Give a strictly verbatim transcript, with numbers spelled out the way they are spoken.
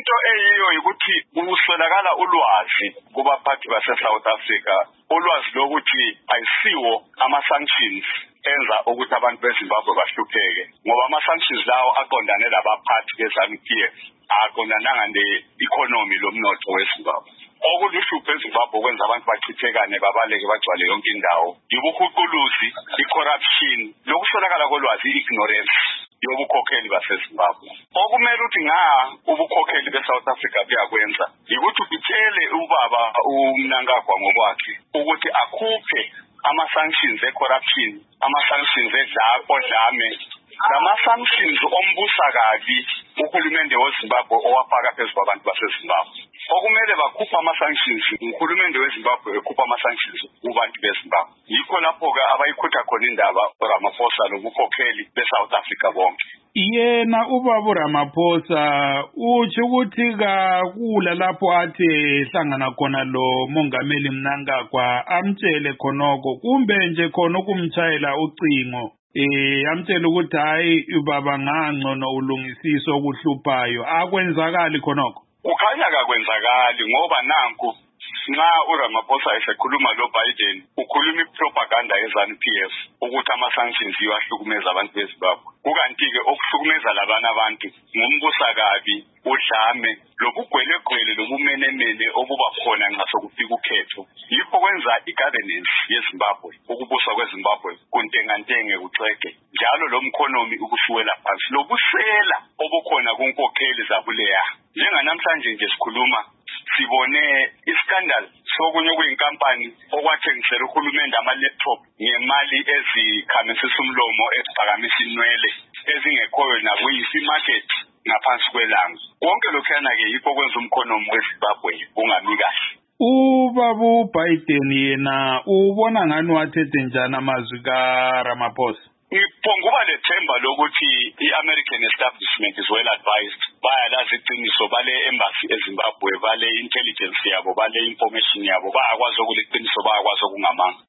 into eyiyo ukuthi kuswelakala ulwazi kubaphathi base-South Africa ulwazi lokuthi ayisiwo ama-sanctions enza ukuthi abantu beZimbabwe bahlupheke ngoba ama-sanctions lawo aqondane labaphathi be-ZANU-P F aqondananga ne-economy lomnotho weZimbabwe. Okuluhlupho eZimbabwe kwenza abantu bachithekane babaleke bagcwale yonke indawo yibuhuquluzi, i-corruption lokuswelakala kolwazi, i-ignorance yobukhokheli baseZimbabwe. Okumele ukuthi nga ubukhokheli be-South Africa buyakwenza yikuthi utshele ubaba uMnangagwa ngokwakhe ukuthi akhuphe ama-sanctions e-corruption, ama-sanctions odlame, lama-sanctions ombusa kabi uhulumende weZimbabwe owafaka phezu kwabantu baseZimbabwe. Okumele bakhupha ama-sanctions, uhulumende weZimbabwe ekhupha ama-sanctions kubantu beZimbabwe. Yikho lapho-ke abayikhutha khona indaba uRamaphosa lobukhokheli be-South Africa bonke. Yena ubaba uRamaphosa uthi ukuthi kakula lapho athi hlangana khona lo mongameli Mnangagwa amtshele khonoko kumbe nje khona ukumtshayela ucingo eh amtshela ukuthi hayi ubaba ngangcono ulungisiso okuhluphayo akwenzakali khonoko. Kukhanya kakwenzakali ngoba nanku nxa uRamaphosa esekhuluma lo Biden ukhuluma ipropaganda yeZANU-P F ukuthi ama-sanctions iyahlukumeza abantu beZimbabwe. Kukanti-ke okuhlukumeza labana abantu ngumbusa kabi, udlame, lobugwelegwele lobumenemene obuba khona nxa sokufika ukhetho. Yikho kwenza i-governance yeZimbabwe, ukubusa kweZimbabwe kuntengantenge kuceke njalo lo mkhonomi ukusuwela phansi lobusela obukhona kunkokheli zabuleya. Njenganamhlanje nje sikhuluma sibone iskandal sokunye kuyinkampani okwathengisela uhulumende ama-laptop ngemali ezikhamisisa umlomo eziphakamisa inwele ezingekhoyo nakuyisi market ngaphansi kwelanga. Konke lokhuyana-ke yikho kwenza umkhonomi weZimbabwe ungami kahle. Ubaba uBiden yena ubona ngani wathethe njani amazwi kaRamaphosa? Ngiphonguba lethemba lokuthi i-American establishment is well advised. Bayalazi iqiniso bale embassy eZimbabwe, bale intelligence yabo, bale information yabo, bayakwazi ukuliqiniso, bayakwazi okungamanga.